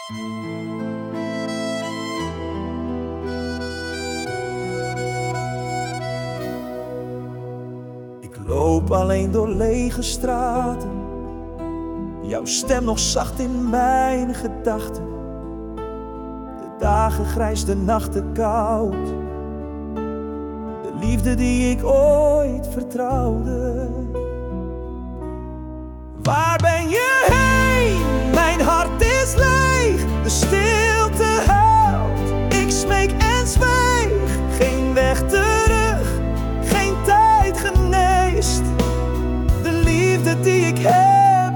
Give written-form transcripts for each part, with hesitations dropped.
Ik loop alleen door lege straten, jouw stem nog zacht in mijn gedachten. De dagen grijs, de nachten koud, de liefde die ik ooit vertrouwde. Waar ben je heen? Mijn hart is leeg, de stilte huilt. Ik smeek en zwijg, geen weg terug, geen tijd geneest. De liefde die ik heb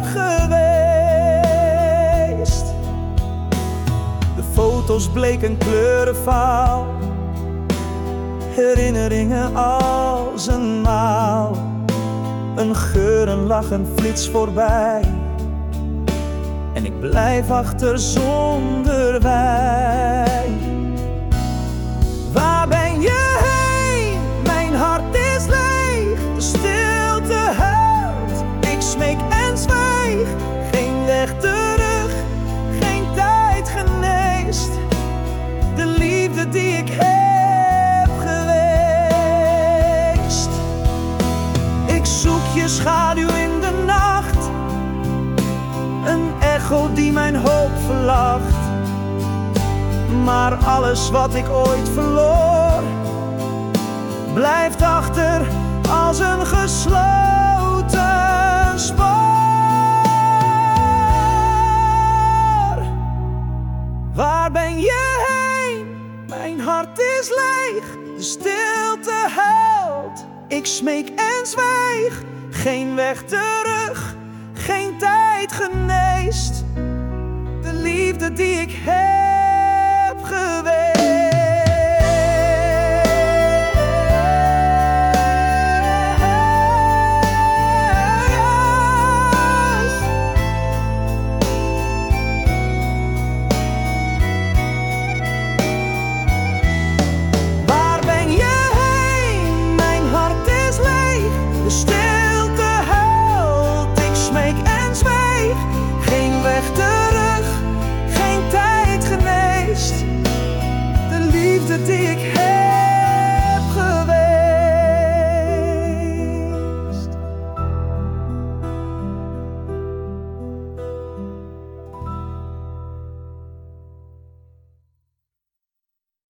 geweest. De foto's bleken kleurenvaal, herinneringen als een maal. Een geur, een lach, een flits voorbij, en ik blijf achter zonder wij. Waar ben je heen? Mijn hart is leeg, de stilte huilt. Ik smeek en zwijg, geen weg terug, geen tijd geneest. De liefde die ik heb geweest. Ik zoek je schaduw in de nacht, een echo die mijn hoop verlacht. Maar alles wat ik ooit verloor, blijft achter als een gesloten spoor. Waar ben je heen? Mijn hart is leeg, de stilte huilt. Ik smeek en zwijg, geen weg terug, geen tijd geneest. De liefde die ik heb geweest. Waar ben je heen? Mijn hart is leeg, de stilte huilt. Ik smeek en zwijg, geen weg terug, geen tijd geneest. De liefde die ik heb